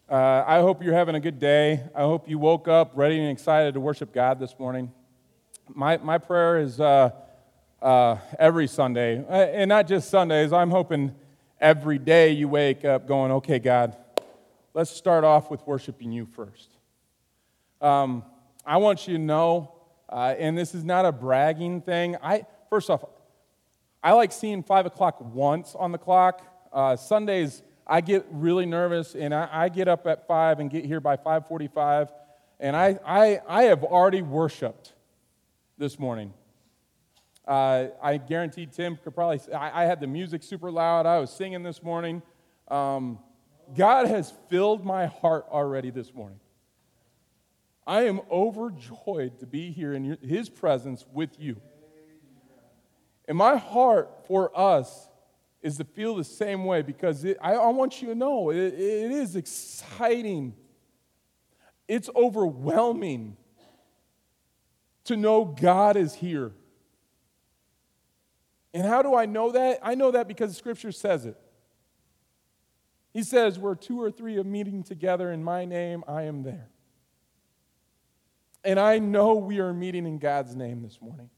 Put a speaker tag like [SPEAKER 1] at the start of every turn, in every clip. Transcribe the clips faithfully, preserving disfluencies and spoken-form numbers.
[SPEAKER 1] Uh, I hope you're having a good day. I hope you woke up ready and excited to worship God this morning. My my prayer is uh, uh, every Sunday, uh, and not just Sundays. I'm hoping every day you wake up going, okay, God, let's start off with worshiping you first. Um, I want you to know, uh, and this is not a bragging thing. I first off, I like seeing five o'clock once on the clock. Uh, Sundays, I get really nervous, and I, I get up at five and get here by five forty-five, and I, I, I have already worshiped this morning. Uh, I guarantee Tim could probably, I, I had the music super loud. I was singing this morning. Um, God has filled my heart already this morning. I am overjoyed to be here in your, His presence with you. And my heart for us is to feel the same way, because it, I, I want you to know it, it is exciting. It's overwhelming to know God is here. And how do I know that? I know that because Scripture says it. He says, where two or three are meeting together in my name, I am there. And I know we are meeting in God's name this morning.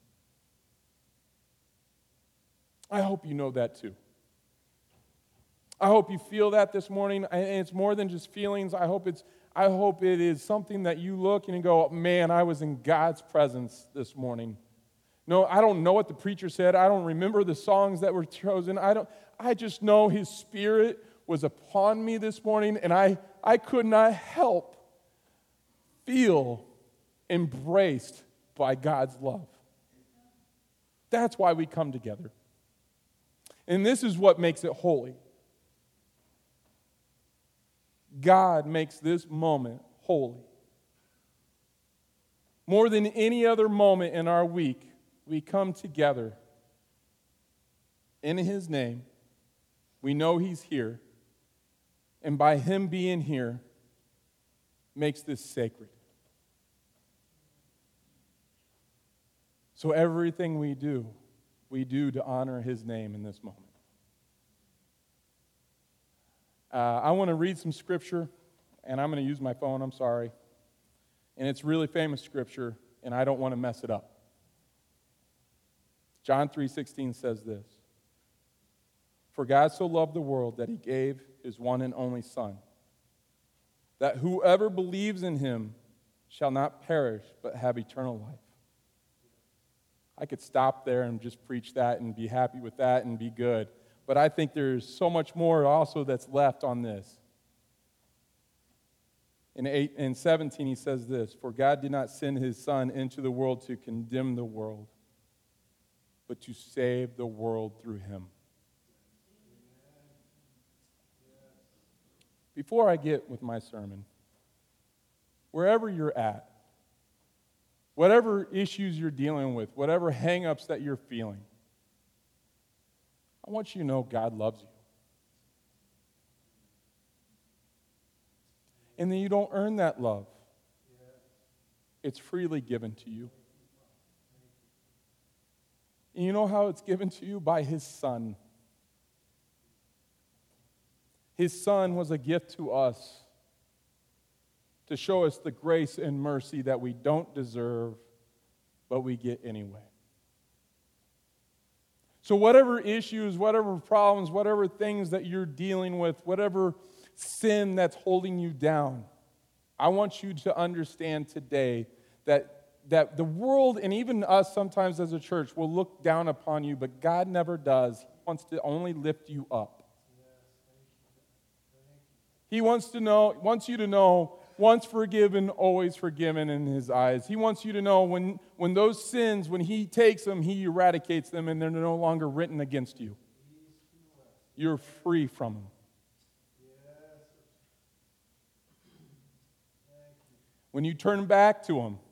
[SPEAKER 1] I hope you know that too. I hope you feel that this morning, and it's more than just feelings. I hope it's. I hope it is something that you look and you go, man, I was in God's presence this morning. No, I don't know what the preacher said. I don't remember the songs that were chosen. I don't. I just know His Spirit was upon me this morning, and I, I could not help feel embraced by God's love. That's why we come together. And this is what makes it holy. God makes this moment holy. More than any other moment in our week, we come together in His name. We know He's here. And by Him being here, makes this sacred. So everything we do, we do to honor His name in this moment. Uh, I want to read some scripture, and I'm going to use my phone, I'm sorry. And it's really famous scripture, and I don't want to mess it up. John three sixteen says this: For God so loved the world that He gave His one and only Son, that whoever believes in Him shall not perish, but have eternal life. I could stop there and just preach that and be happy with that and be good. But I think there's so much more also that's left on this. In eight in seventeen, he says this: For God did not send His Son into the world to condemn the world, but to save the world through Him. Before I get with my sermon, wherever you're at, whatever issues you're dealing with, whatever hang-ups that you're feeling, I want you to know God loves you. And then you don't earn that love. It's freely given to you. And you know how it's given to you? By His Son. His Son was a gift to us to show us the grace and mercy that we don't deserve, but we get anyway. So whatever issues, whatever problems, whatever things that you're dealing with, whatever sin that's holding you down, I want you to understand today that, that the world, and even us sometimes as a church, will look down upon you, but God never does. He wants to only lift you up. He wants to know, wants you to know, once forgiven, always forgiven in His eyes. He wants you to know when, when those sins, when He takes them, He eradicates them, and they're no longer written against you. You're free from them. When you turn back to Him,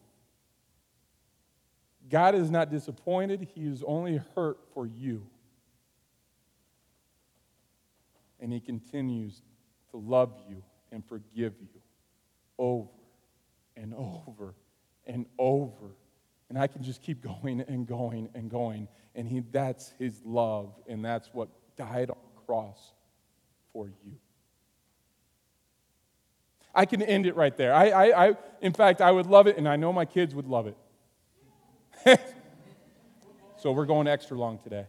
[SPEAKER 1] God is not disappointed. He is only hurt for you. And He continues to love you and forgive you over and over and over. And I can just keep going and going and going. And he, that's His love, and that's what died on the cross for you. I can end it right there. I, I, I, in fact, I would love it, and I know my kids would love it. So we're going extra long today.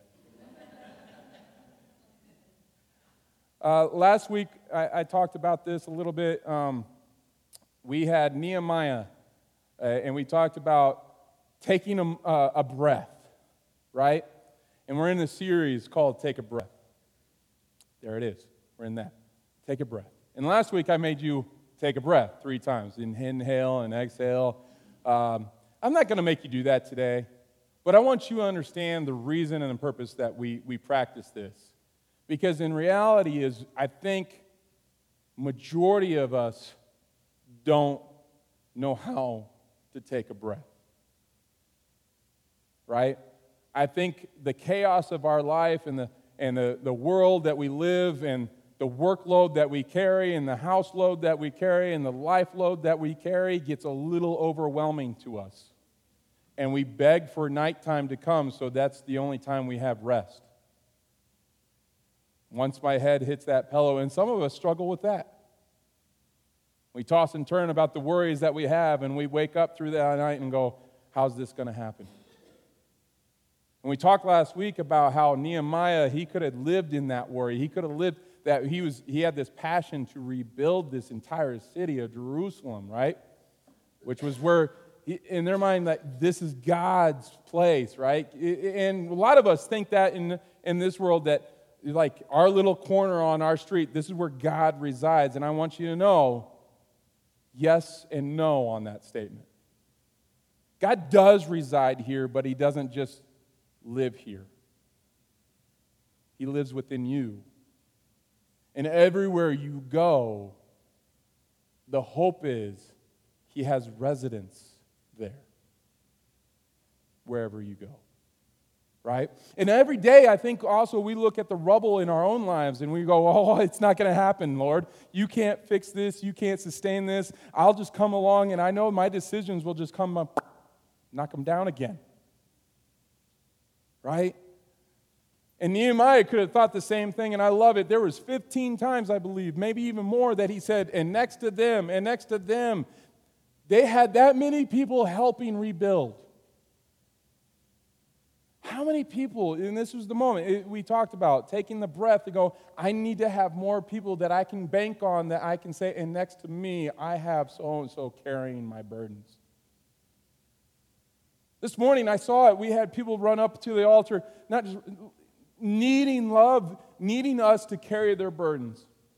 [SPEAKER 1] Uh, last week, I, I talked about this a little bit. Um, we had Nehemiah, uh, and we talked about taking a, uh, a breath, right? And we're in a series called Take a Breath. There it is. We're in that. Take a breath. And last week, I made you take a breath three times. Inhale and exhale. Um, I'm not going to make you do that today, but I want you to understand the reason and the purpose that we, we practice this. Because in reality is, I think majority of us don't know how to take a breath. Right? I think the chaos of our life and the and the, the world that we live and the workload that we carry and the house load that we carry and the life load that we carry gets a little overwhelming to us. And we beg for nighttime to come, so that's the only time we have rest. Once my head hits that pillow, and some of us struggle with that. We toss and turn about the worries that we have, and we wake up through that night and go, how's this going to happen? And we talked last week about how Nehemiah, he could have lived in that worry. He could have lived that he was. He had this passion to rebuild this entire city of Jerusalem, right? Which was where, he, in their mind, that this is God's place, right? And a lot of us think that in, in this world that, like our little corner on our street, this is where God resides. And I want you to know, yes and no on that statement. God does reside here, but he doesn't just live here. He lives within you. And everywhere you go, the hope is he has residence there, wherever you go. Right? And every day, I think also we look at the rubble in our own lives and we go, oh, it's not going to happen, Lord. You can't fix this. You can't sustain this. I'll just come along and I know my decisions will just come up, knock them down again. Right? And Nehemiah could have thought the same thing, and I love it. There was fifteen times, I believe, maybe even more, that he said, and next to them, and next to them. They had that many people helping rebuild. How many people, and this was the moment it, we talked about, taking the breath to go, I need to have more people that I can bank on, that I can say, and next to me, I have so-and-so carrying my burdens. This morning, I saw it. We had people run up to the altar, not just needing love, needing us to carry their burdens.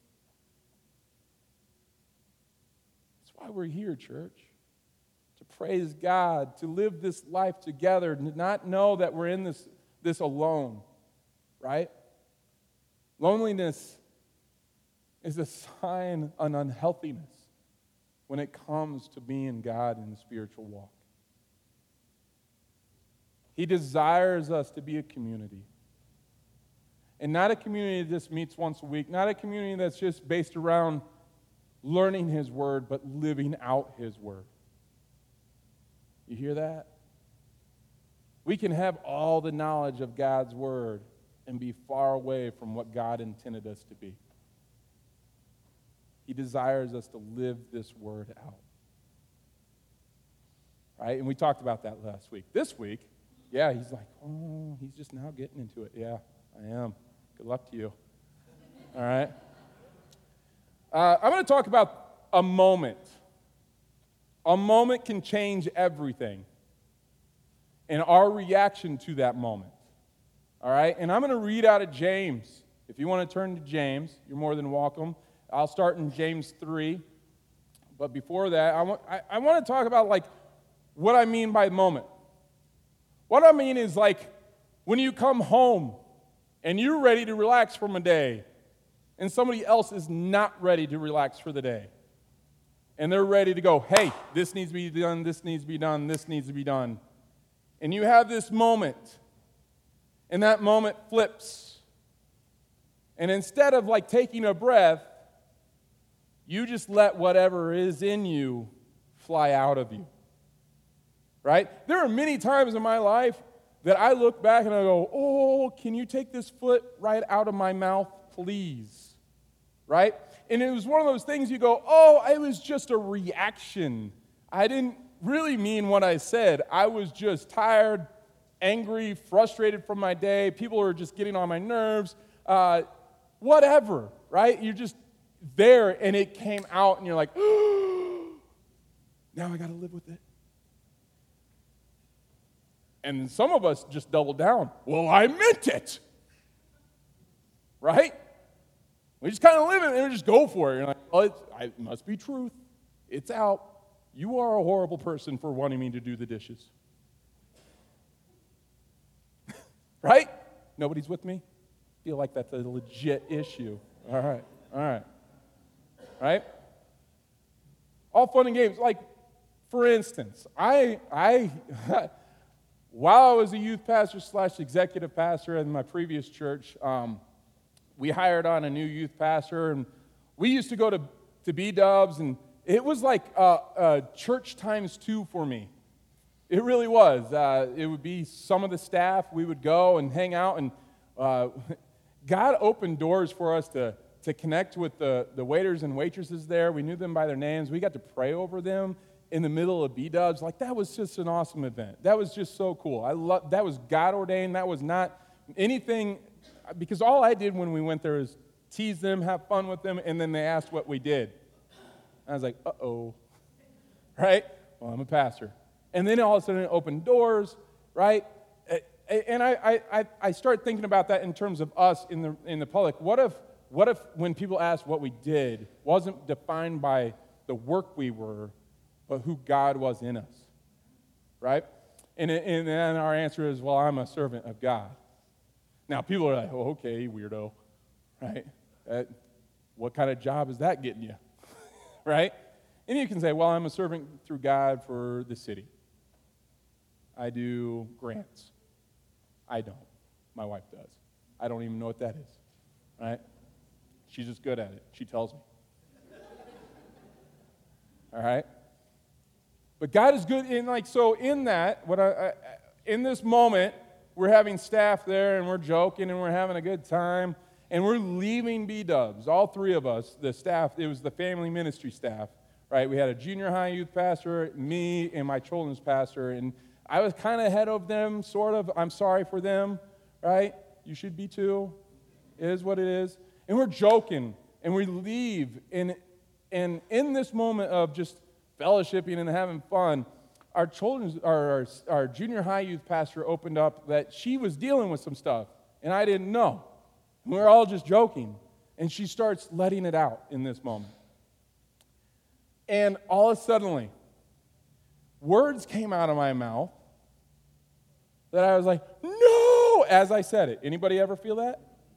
[SPEAKER 1] That's why we're here, church. To praise God, to live this life together, to not know that we're in this, this alone, right? Loneliness is a sign of unhealthiness when it comes to being God in the spiritual walk. He desires us to be a community. And not a community that just meets once a week, not a community that's just based around learning his word, but living out his word. You hear that? We can have all the knowledge of God's word and be far away from what God intended us to be. He desires us to live this word out. Right? And we talked about that last week. This week, yeah, he's like, oh, he's just now getting into it. Yeah, I am. Good luck to you. All right? Uh, I'm going to talk about a moment. A moment can change everything. And our reaction to that moment. All right? And I'm going to read out of James. If you want to turn to James, you're more than welcome. I'll start in James three. But before that, I want, I, I want to talk about, like, what I mean by moment. What I mean is, like, when you come home and you're ready to relax from a day, and somebody else is not ready to relax for the day. And they're ready to go, hey, this needs to be done, this needs to be done, this needs to be done. And you have this moment, and that moment flips. And instead of like taking a breath, you just let whatever is in you fly out of you. Right? There are many times in my life that I look back and I go, oh, can you take this foot right out of my mouth, please? Right? And it was one of those things you go, oh, it was just a reaction. I didn't really mean what I said. I was just tired, angry, frustrated from my day. People were just getting on my nerves. Uh, whatever, right? You're just there, and it came out, and you're like, oh, now I got to live with it. And some of us just double down. Well, I meant it. Right? We just kind of live it and we just go for it. You're like, well, it's, I, it must be truth. It's out. You are a horrible person for wanting me to do the dishes. Right? Nobody's with me? Feel like that's a legit issue. All right. All right. Right? All fun and games. Like, for instance, I, I, while I was a youth pastor slash executive pastor in my previous church, um, we hired on a new youth pastor, and we used to go to, to B-Dubs, and it was like uh, uh, church times two for me. It really was. Uh, it would be some of the staff. We would go and hang out, and uh, God opened doors for us to, to connect with the, the waiters and waitresses there. We knew them by their names. We got to pray over them in the middle of B-Dubs. Like, that was just an awesome event. That was just so cool. I love, that was God ordained. That was not anything, because all I did when we went there was tease them, have fun with them, and then they asked what we did. I was like, uh-oh, right? Well, I'm a pastor. And then all of a sudden it opened doors, right? And I, I, I start thinking about that in terms of us in the in the public. What if, what if when people asked what we did wasn't defined by the work we were, but who God was in us, right? And, and then our answer is, well, I'm a servant of God. Now, people are like, oh, okay, weirdo, right? That, what kind of job is that getting you, right? And you can say, well, I'm a servant through God for the city. I do grants. I don't. My wife does. I don't even know what that is, right? She's just good at it. She tells me. All right? But God is good in, like, so in that, what I, I, in this moment, we're having staff there, and we're joking, and we're having a good time, and we're leaving B-Dubs, all three of us, the staff. It was the family ministry staff, right? We had a junior high youth pastor, me, and my children's pastor, and I was kind of ahead of them, sort of. I'm sorry for them, right? You should be too. It is what it is. And we're joking, and we leave, and, and in this moment of just fellowshipping and having fun, our children's, our, our, our junior high youth pastor opened up that she was dealing with some stuff, and I didn't know. And we were all just joking, and she starts letting it out in this moment. And all of a sudden, words came out of my mouth that I was like, no, as I said it. Anybody ever feel that?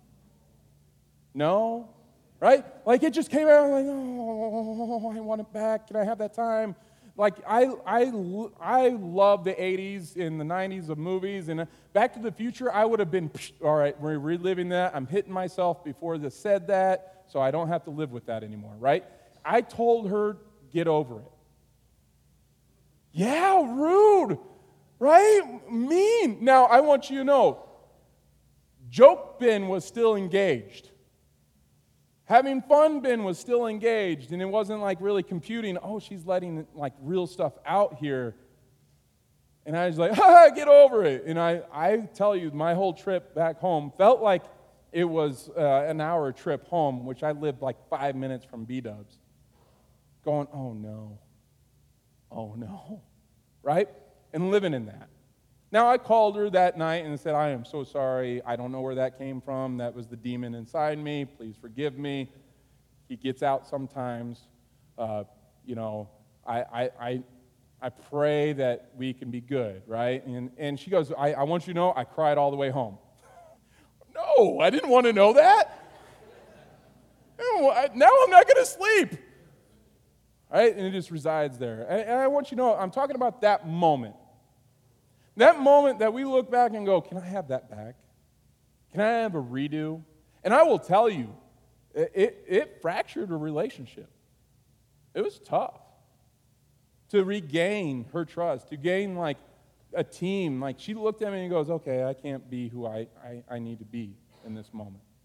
[SPEAKER 1] No? Right? Like, it just came out, like, oh, I want it back. Can I have that time? Like, I I, I love the eighties and the nineties of movies, and Back to the Future, I would have been, all right, we're reliving that. I'm hitting myself before this said that, so I don't have to live with that anymore, right? I told her, get over it. Yeah, rude, right? Mean. Now, I want you to know, Joke Ben was still engaged. Having fun Ben was still engaged, and it wasn't like really computing, oh, she's letting like real stuff out here. And I was like, ha, get over it. And I, I tell you, my whole trip back home felt like it was uh, an hour trip home, which I lived like five minutes from B-Dubs. Going, oh no, oh no, right? And living in that. Now, I called her that night and said, I am so sorry. I don't know where that came from. That was the demon inside me. Please forgive me. He gets out sometimes. Uh, you know, I, I, I, I pray that we can be good, right? And, and she goes, I, I want you to know I cried all the way home. No, I didn't want to know that. No, I, now I'm not going to sleep. Right? And it just resides there. And, and I want you to know, I'm talking about that moment. That moment that we look back and go, can I have that back? Can I have a redo? And I will tell you, it, it, it fractured a relationship. It was tough to regain her trust, to gain like a team. Like she looked at me and goes, okay, I can't be who I, I, I need to be in this moment.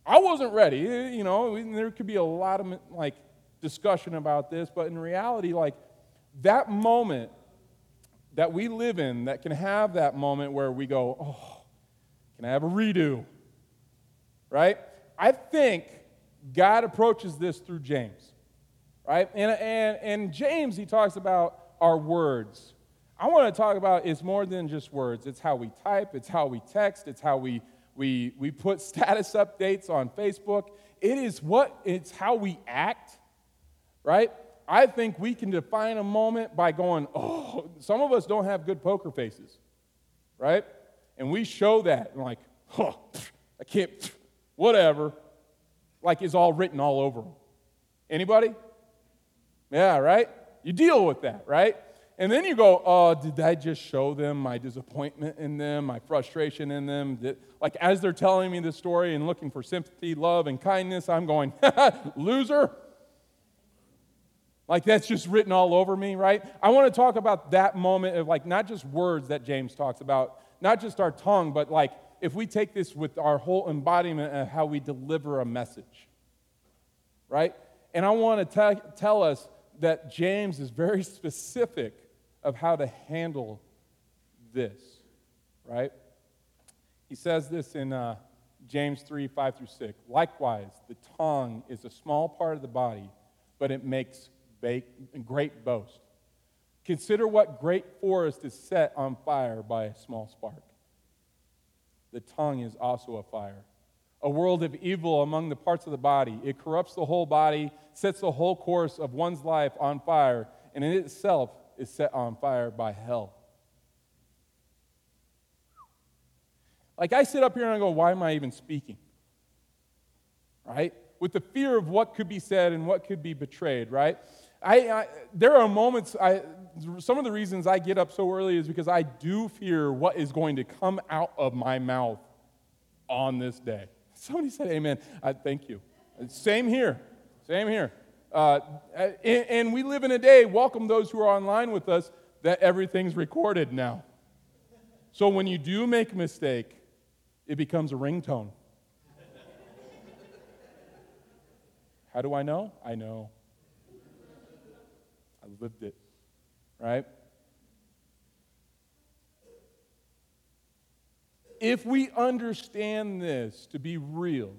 [SPEAKER 1] I wasn't ready. You know, there could be a lot of like discussion about this, but in reality, like that moment that we live in, that can have that moment where we go, oh, can I have a redo? Right? I think God approaches this through James, right? And, and, and James, he talks about our words. I want to talk about it's more than just words. It's how we type. It's how we text. It's how we, we, we put status updates on Facebook. It is what, it's how we act, right? I think we can define a moment by going, oh, some of us don't have good poker faces, right? And we show that, and like, oh, I can't, whatever. Like it's all written all over them. Anybody? Yeah, right? You deal with that, right? And then you go, oh, did I just show them my disappointment in them, my frustration in them? Did, like as they're telling me the story and looking for sympathy, love, and kindness, I'm going, loser. Like that's just written all over me, right? I want to talk about that moment of like not just words that James talks about, not just our tongue, but like if we take this with our whole embodiment of how we deliver a message, right? And I want to te- tell us that James is very specific of how to handle this, right? He says this in uh, James three, five through six. Likewise, the tongue is a small part of the body, but it makes ba- great boast. Consider what great forest is set on fire by a small spark. The tongue is also a fire, a world of evil among the parts of the body. It corrupts the whole body, sets the whole course of one's life on fire, and in itself is set on fire by hell. Like I sit up here and I go, why am I even speaking? Right? With the fear of what could be said and what could be betrayed, right? I, I there are moments, I, some of the reasons I get up so early is because I do fear what is going to come out of my mouth on this day. Somebody said amen. I thank you. Same here. Same here. Uh, and, and we live in a day, welcome those who are online with us, that everything's recorded now. So when you do make a mistake, it becomes a ringtone. How do I know? I know. I lived it, right? If we understand this to be real,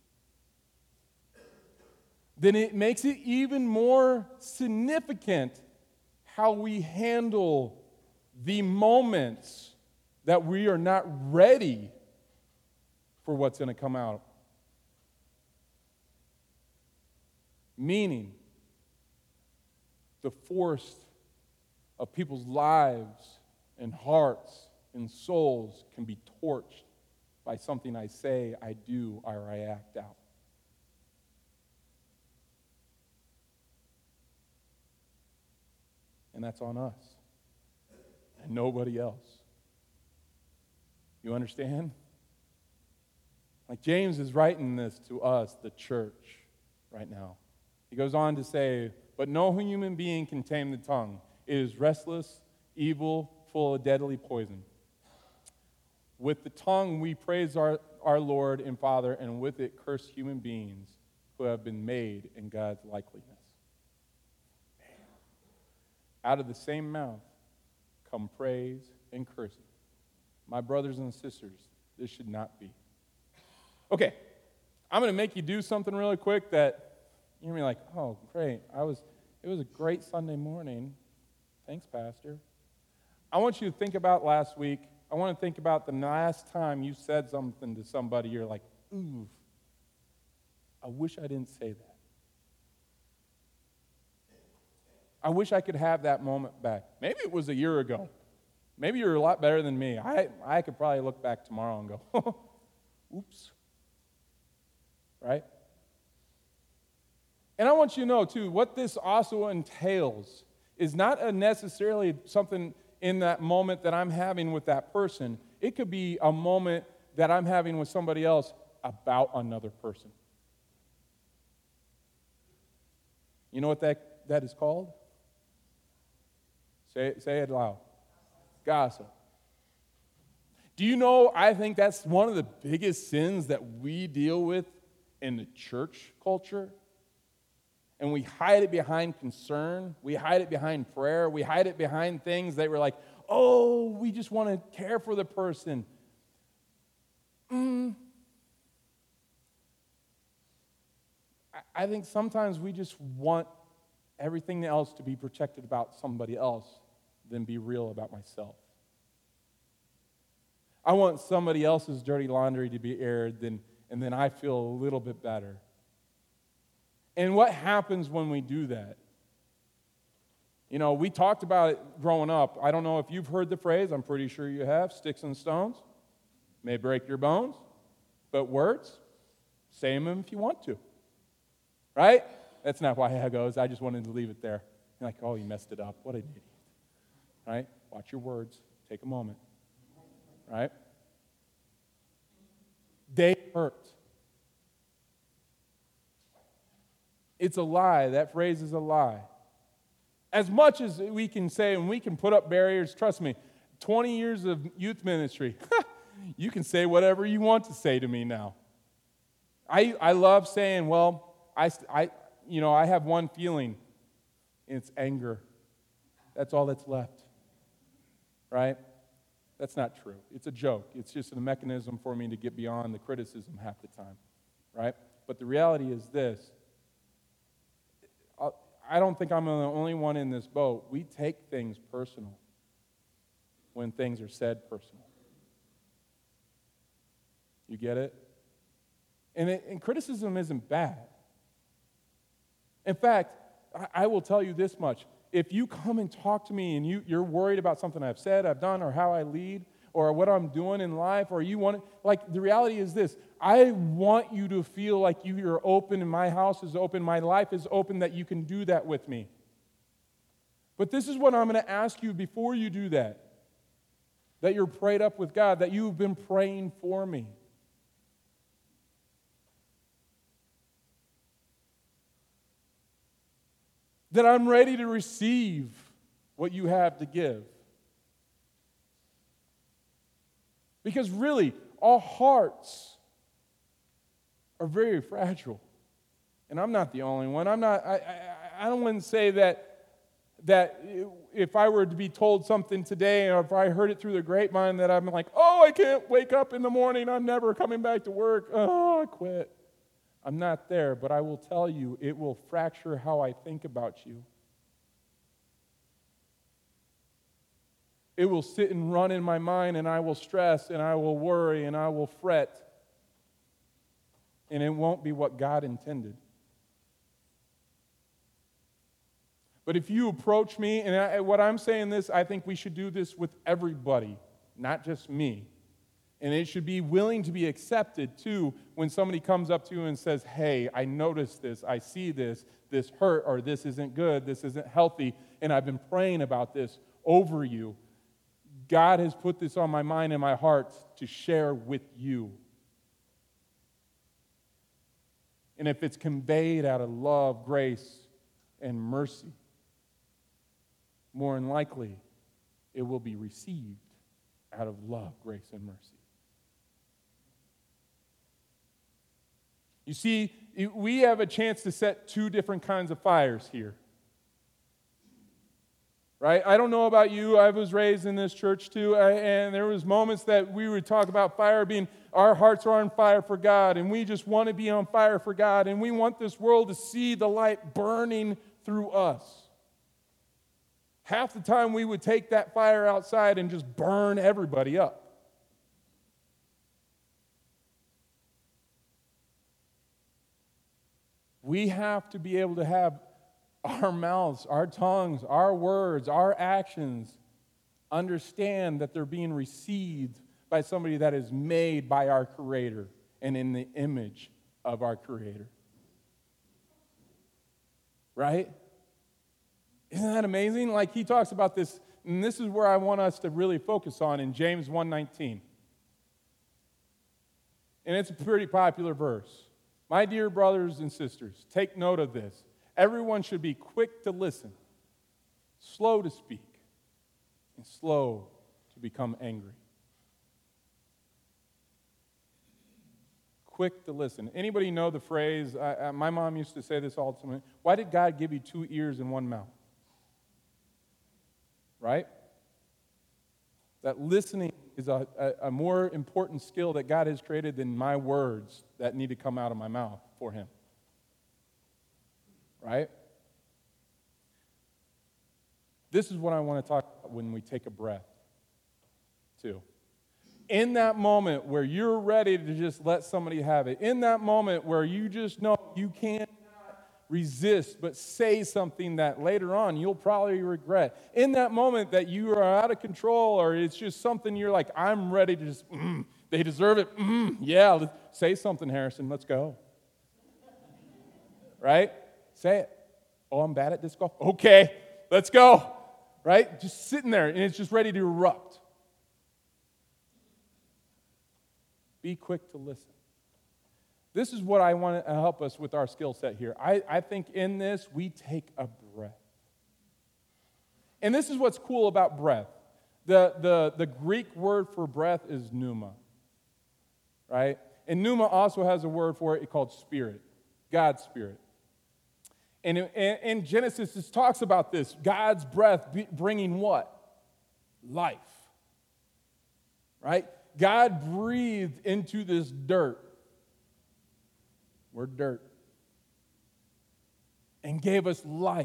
[SPEAKER 1] then it makes it even more significant how we handle the moments that we are not ready for what's going to come out. Meaning, the force of people's lives and hearts and souls can be torched by something I say, I do, or I act out. And that's on us and nobody else. You understand? Like James is writing this to us, the church, right now. He goes on to say, but no human being can tame the tongue. It is restless, evil, full of deadly poison. With the tongue we praise our, our Lord and Father, and with it curse human beings who have been made in God's likeness. Out of the same mouth come praise and cursing. My brothers and sisters, this should not be. Okay, I'm going to make you do something really quick that you're going to be like, oh, great. I was. It was a great Sunday morning. Thanks, Pastor. I want you to think about last week. I want to think about the last time you said something to somebody. You're like, ooh, I wish I didn't say that. I wish I could have that moment back. Maybe it was a year ago. Maybe you're a lot better than me. I, I could probably look back tomorrow and go, oops. Right? And I want you to know, too, what this also entails is not a necessarily something in that moment that I'm having with that person. It could be a moment that I'm having with somebody else about another person. You know what that, that is called? Say it, say it loud. Gossip. Do you know, I think that's one of the biggest sins that we deal with in the church culture, and we hide it behind concern, we hide it behind prayer, we hide it behind things that we're like, oh, we just want to care for the person. Mm. I think sometimes we just want everything else to be protected about somebody else than be real about myself. I want somebody else's dirty laundry to be aired, than, and then I feel a little bit better. And what happens when we do that? You know, we talked about it growing up. I don't know if you've heard the phrase, I'm pretty sure you have, sticks and stones may break your bones, but words, say them if you want to. Right? That's not why it goes. I just wanted to leave it there. You're like, oh, you messed it up. What an idiot. Right? Watch your words. Take a moment. Right? They hurt. It's a lie. That phrase is a lie. As much as we can say and we can put up barriers, trust me, twenty years of youth ministry, you can say whatever you want to say to me now. I I love saying, well, I, I you know, I have one feeling. It's anger. That's all that's left. Right? That's not true. It's a joke. It's just a mechanism for me to get beyond the criticism half the time. Right? But the reality is this. I don't think I'm the only one in this boat. We take things personal when things are said personal. You get it? And, it, and criticism isn't bad. In fact, I, I will tell you this much. If you come and talk to me and you, you're worried about something I've said, I've done, or how I lead, or what I'm doing in life, or you want to, like, the reality is this. I want you to feel like you are open and my house is open, my life is open, that you can do that with me. But this is what I'm going to ask you before you do that. That you're prayed up with God, that you've been praying for me. That I'm ready to receive what you have to give. Because really, our hearts are very fragile. And I'm not the only one. I'm not, I, I, I don't want to say that, that if I were to be told something today, or if I heard it through the grapevine, that I'm like, oh, I can't wake up in the morning, I'm never coming back to work, oh, I quit. I'm not there, but I will tell you, it will fracture how I think about you. It will sit and run in my mind, and I will stress, and I will worry, and I will fret. And it won't be what God intended. But if you approach me, and I, what I'm saying this, I think we should do this with everybody, not just me. And it should be willing to be accepted, too, when somebody comes up to you and says, hey, I noticed this, I see this, this hurt, or this isn't good, this isn't healthy, and I've been praying about this over you. God has put this on my mind and my heart to share with you. And if it's conveyed out of love, grace, and mercy, more than likely, it will be received out of love, grace, and mercy. You see, we have a chance to set two different kinds of fires here. Right? I don't know about you. I was raised in this church too, and there was moments that we would talk about fire being, our hearts are on fire for God, and we just want to be on fire for God, and we want this world to see the light burning through us. Half the time we would take that fire outside and just burn everybody up. We have to be able to have our mouths, our tongues, our words, our actions understand that they're being received by somebody that is made by our Creator and in the image of our Creator. Right? Isn't that amazing? Like, he talks about this, and this is where I want us to really focus on in James one nineteen. And it's a pretty popular verse. My dear brothers and sisters, take note of this. Everyone should be quick to listen, slow to speak, and slow to become angry. quick to listen. Anybody know the phrase, I, I, my mom used to say this all the time, why did God give you two ears and one mouth? Right? That listening is a, a, a more important skill that God has created than my words that need to come out of my mouth for him. Right? This is what I want to talk about when we take a breath, too. In that moment where you're ready to just let somebody have it, in that moment where you just know you cannot resist but say something that later on you'll probably regret, in that moment that you are out of control or it's just something you're like, I'm ready to just, mm, they deserve it, mm, yeah, let's, say something, Harrison, let's go. Right? Say it. Oh, I'm bad at disc golf? Okay, let's go. Right? Just sitting there, and it's just ready to erupt. Be quick to listen. This is what I want to help us with our skill set here. I, I think in this, we take a breath. And this is what's cool about breath. The, the, the Greek word for breath is pneuma. Right? And pneuma also has a word for it called spirit. God's spirit. And in Genesis, it talks about this. God's breath bringing what? Life. Right? God breathed into this dirt. We're dirt. And gave us life.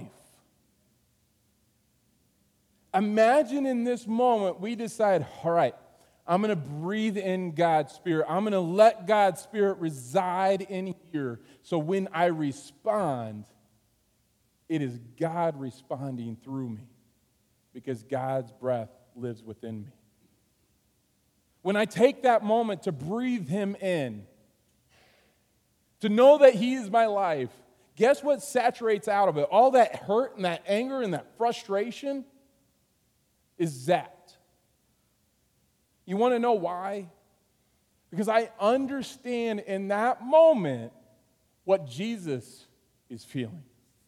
[SPEAKER 1] Imagine in this moment we decide, all right, I'm going to breathe in God's Spirit. I'm going to let God's Spirit reside in here. So when I respond, it is God responding through me because God's breath lives within me. When I take that moment to breathe him in, to know that he is my life, guess what saturates out of it? All that hurt and that anger and that frustration is zapped. You want to know why? Because I understand in that moment what Jesus is feeling.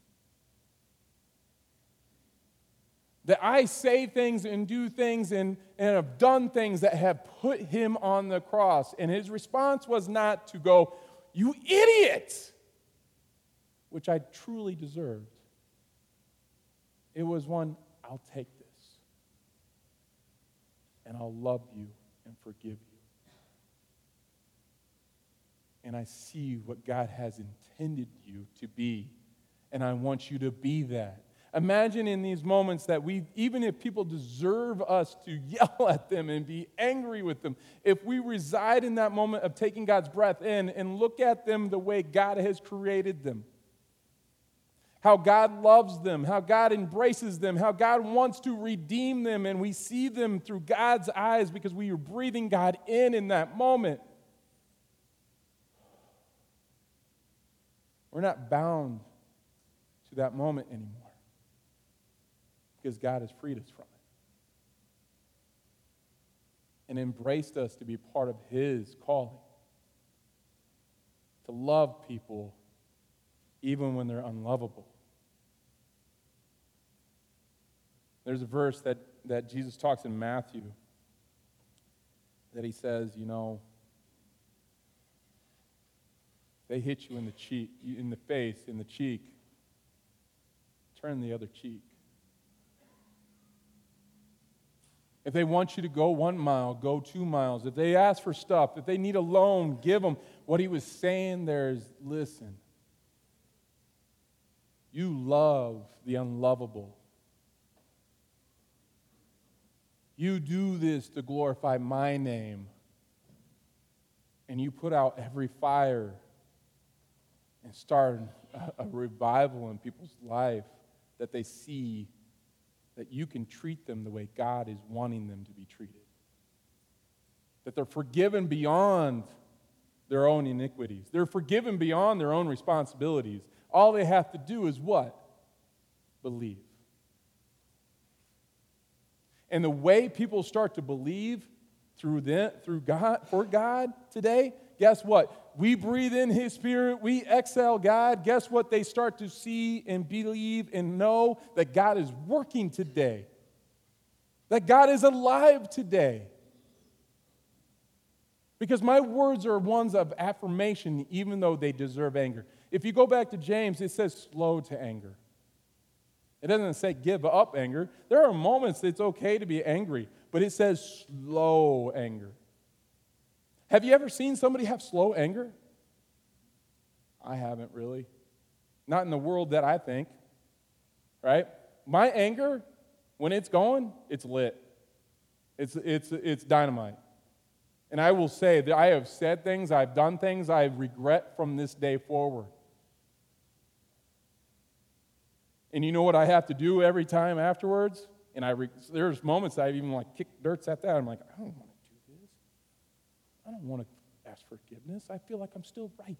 [SPEAKER 1] That I say things and do things and, and have done things that have put him on the cross. And his response was not to go, you idiot, which I truly deserved. It was one, I'll take this. And I'll love you and forgive you. And I see what God has intended you to be. And I want you to be that. Imagine in these moments that we, even if people deserve us to yell at them and be angry with them, if we reside in that moment of taking God's breath in and look at them the way God has created them, how God loves them, how God embraces them, how God wants to redeem them, and we see them through God's eyes because we are breathing God in in that moment. We're not bound to that moment anymore. Because God has freed us from it. And embraced us to be part of his calling. To love people even when they're unlovable. There's a verse that, that Jesus talks in Matthew that he says, you know, they hit you in the cheek, in the face, in the cheek, turn the other cheek. If they want you to go one mile, go two miles. If they ask for stuff, if they need a loan, give them. What he was saying there is, listen, you love the unlovable. You do this to glorify my name. And you put out every fire and start a, a revival in people's life that they see that you can treat them the way God is wanting them to be treated. That they're forgiven beyond their own iniquities. They're forgiven beyond their own responsibilities. All they have to do is what? Believe. And the way people start to believe through them, through God, for God today, guess what? We breathe in his Spirit, we exhale God. Guess what? They start to see and believe and know that God is working today. That God is alive today. Because my words are ones of affirmation, even though they deserve anger. If you go back to James, it says slow to anger. It doesn't say give up anger. There are moments it's okay to be angry, but it says slow anger. Have you ever seen somebody have slow anger? I haven't really. Not in the world that I think, right? My anger, when it's going, it's lit. It's, it's, it's dynamite. And I will say that I have said things, I've done things I regret from this day forward. And you know what I have to do every time afterwards? And I re- there's moments I've even like kicked dirts at that. I'm like, I don't want to do this. I don't want to ask for forgiveness. I feel like I'm still right.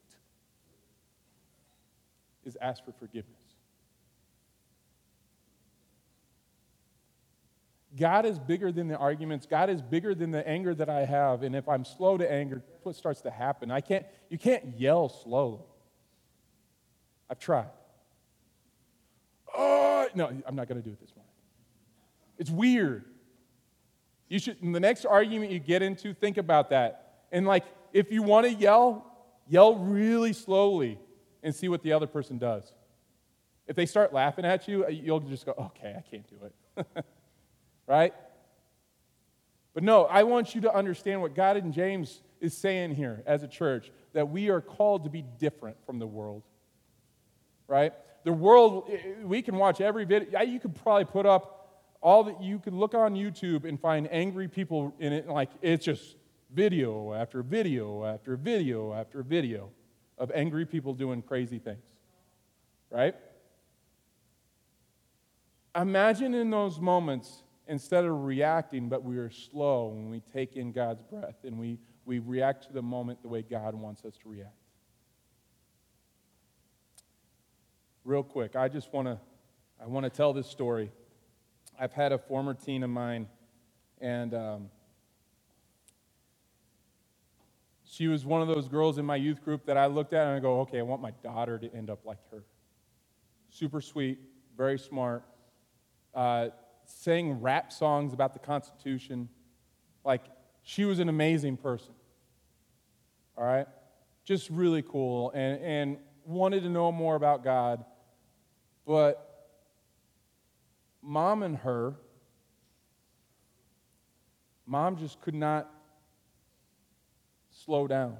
[SPEAKER 1] Is ask for forgiveness. God is bigger than the arguments. God is bigger than the anger that I have. And if I'm slow to anger, that's what starts to happen. I can't, you can't yell slowly. I've tried. Oh, no, I'm not going to do it this morning. It's weird. You should, in the next argument you get into, think about that. And like, if you want to yell, yell really slowly and see what the other person does. If they start laughing at you, you'll just go, okay, I can't do it. Right? But no, I want you to understand what God in James is saying here as a church, that we are called to be different from the world. Right? The world, we can watch every video. You could probably put up all that, you could look on YouTube and find angry people in it, like it's just video after video after video after video of angry people doing crazy things. Right? Imagine in those moments, instead of reacting, but we are slow when we take in God's breath and we, we react to the moment the way God wants us to react. Real quick, I just want to I want to tell this story. I've had a former teen of mine, and um, she was one of those girls in my youth group that I looked at and I go, okay, I want my daughter to end up like her. Super sweet, very smart, uh, sang rap songs about the Constitution. Like, she was an amazing person. All right? Just really cool, and, and wanted to know more about God. But mom and her, mom just could not slow down.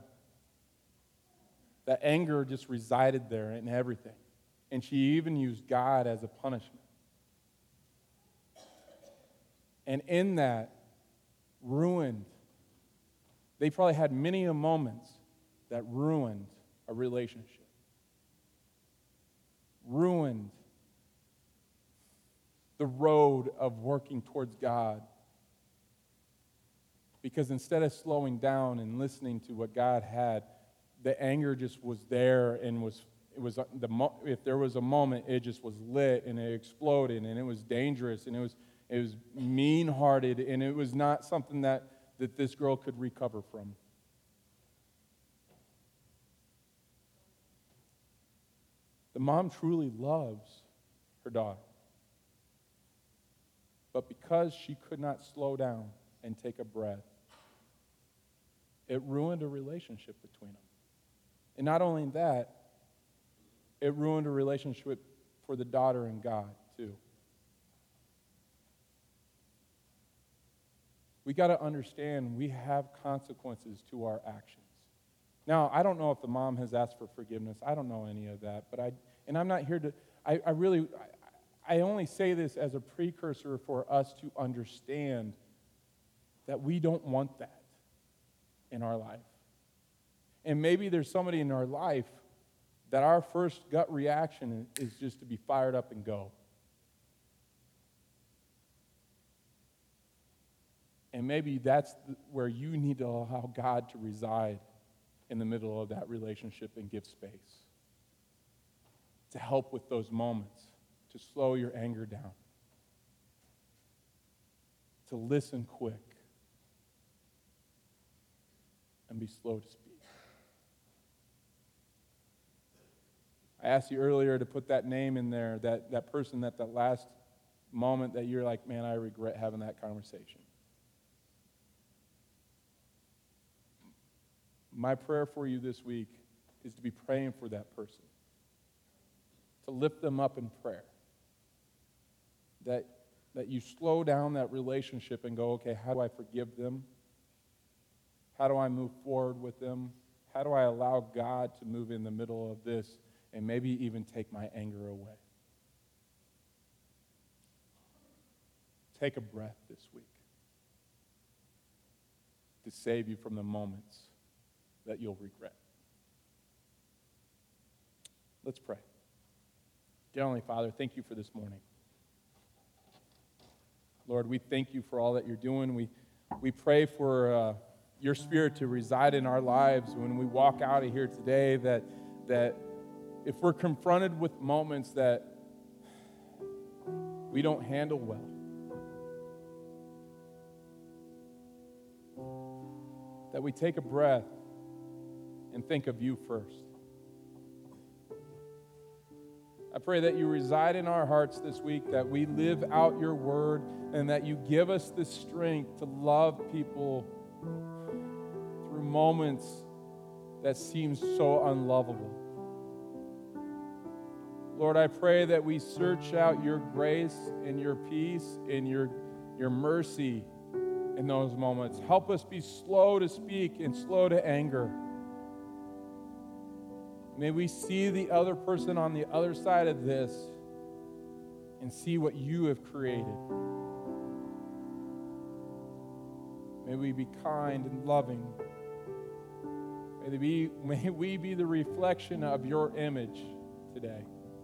[SPEAKER 1] That anger just resided there in everything. And she even used God as a punishment. And in that, ruined. They probably had many a moments that ruined a relationship. Ruined the road of working towards God. Because instead of slowing down and listening to what God had, the anger just was there and was it was the if there was a moment, it just was lit and it exploded and it was dangerous and it was It was mean-hearted, and it was not something that, that this girl could recover from. The mom truly loves her daughter. But because she could not slow down and take a breath, it ruined a relationship between them. And not only that, it ruined a relationship for the daughter and God, too. We got to understand we have consequences to our actions. Now, I don't know if the mom has asked for forgiveness. I don't know any of that. But I, and I'm not here to, I, I really, I, I only say this as a precursor for us to understand that we don't want that in our life. And maybe there's somebody in our life that our first gut reaction is just to be fired up and go. And maybe that's where you need to allow God to reside in the middle of that relationship and give space to help with those moments, to slow your anger down, to listen quick, and be slow to speak. I asked you earlier to put that name in there, that, that person that that last moment that you're like, man, I regret having that conversation. my prayer for you this week is to be praying for that person, to lift them up in prayer, that, that you slow down that relationship and go, okay, how do I forgive them? How do I move forward with them? How do I allow God to move in the middle of this and maybe even take my anger away? Take a breath this week to save you from the moments that you'll regret. Let's pray. Dear Heavenly Father, thank you for this morning. Lord, we thank you for all that you're doing. We, we pray for uh, your Spirit to reside in our lives when we walk out of here today, that, that if we're confronted with moments that we don't handle well, that we take a breath and think of you first. I pray that you reside in our hearts this week, that we live out your word, and that you give us the strength to love people through moments that seem so unlovable. Lord, I pray that we search out your grace and your peace and your, your mercy in those moments. Help us be slow to speak and slow to anger. May we see the other person on the other side of this and see what you have created. May we be kind and loving. May, be, may we be the reflection of your image today.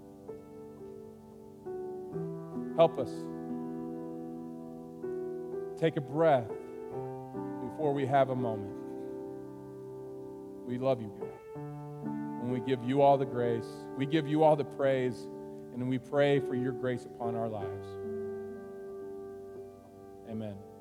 [SPEAKER 1] Help us. Take a breath before we have a moment. We love you, God. And we give you all the grace. We give you all the praise. And we pray for your grace upon our lives. Amen.